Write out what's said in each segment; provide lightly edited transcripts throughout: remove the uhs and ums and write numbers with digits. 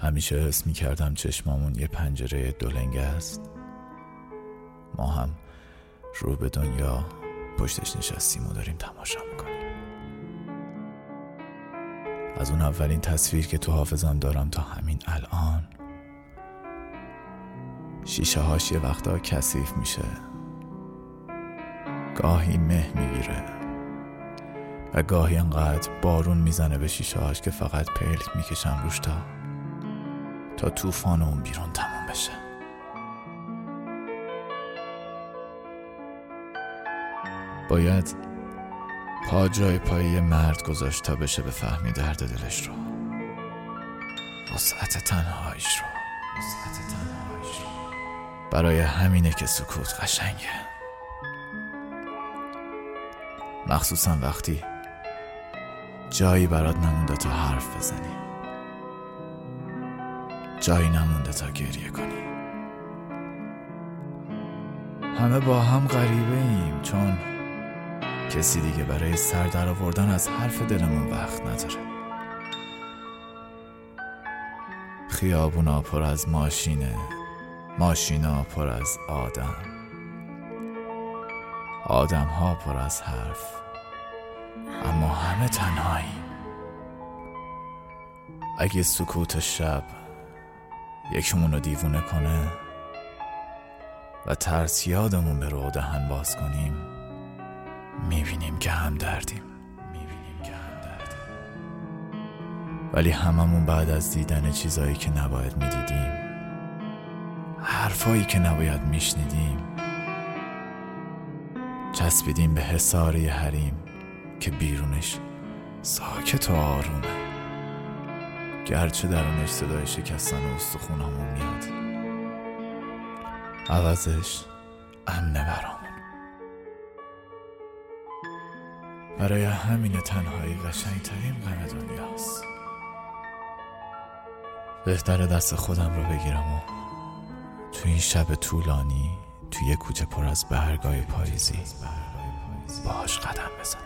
همیشه حس می‌کردم چشمامون یه پنجره دولنگه است. ما هم رو به دنیا پشتش نشستیم و داریم تماشا میکنیم. از اون اولین تصویر که تو حافظم دارم تا همین الان، شیشه هاش یه وقتا کثیف میشه، گاهی مه میگیره و گاهی انقدر بارون میزنه به شیشه هاش که فقط پلک میکشم روش تا طوفان اون بیرون تموم بشه. باید پا جای پای یه مرد گذاشت تا بشه بفهمی درد دلش رو، وسعت تنهاییش رو. برای همینه که سکوت قشنگه، مخصوصا وقتی جایی برات نمونده تا حرف بزنی، جایی نمونده تا گریه کنی. همه با هم غریبه ایم، چون کسی دیگه برای سر در آوردن از حرف دلمون وقت نداره. خیابونا پر از ماشینه، ماشینا پر از آدم ها پر از حرف، اما همه تنهاییم. اگه سکوت شب یکمون رو دیوونه کنه و ترس یادمون به رو دهن باز کنیم، میبینیم که هم دردیم. ولی هممون بعد از دیدن چیزایی که نباید میدیدیم، حرفایی که نباید میشنیدیم، چسبیدیم به حصاری حریم که بیرونش ساکت و آرومه، گرچه درونش صدای شکستن استخونامون میاد. عوضش امنه برامون. برای همین تنهایی قشنگترین غم دنیاست. بهتره دست خودم رو بگیرم و تو این شب طولانی تو یه کوچه پر از برگای پاییزی باهاش قدم بزنم.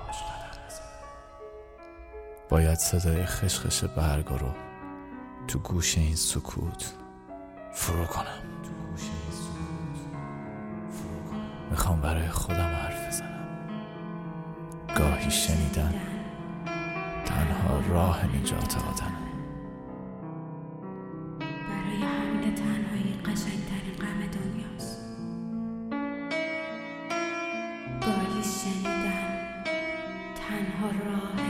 باید صدای خشخش برگا رو تو گوش این سکوت فرو کنم. میخوام برای خودم حرف بزنم. گاهی شنیدن تنها راه نجات آدمه. برای همین تنهایی قشنگترین غم دنیاست. گاهی شنیدن تنها راه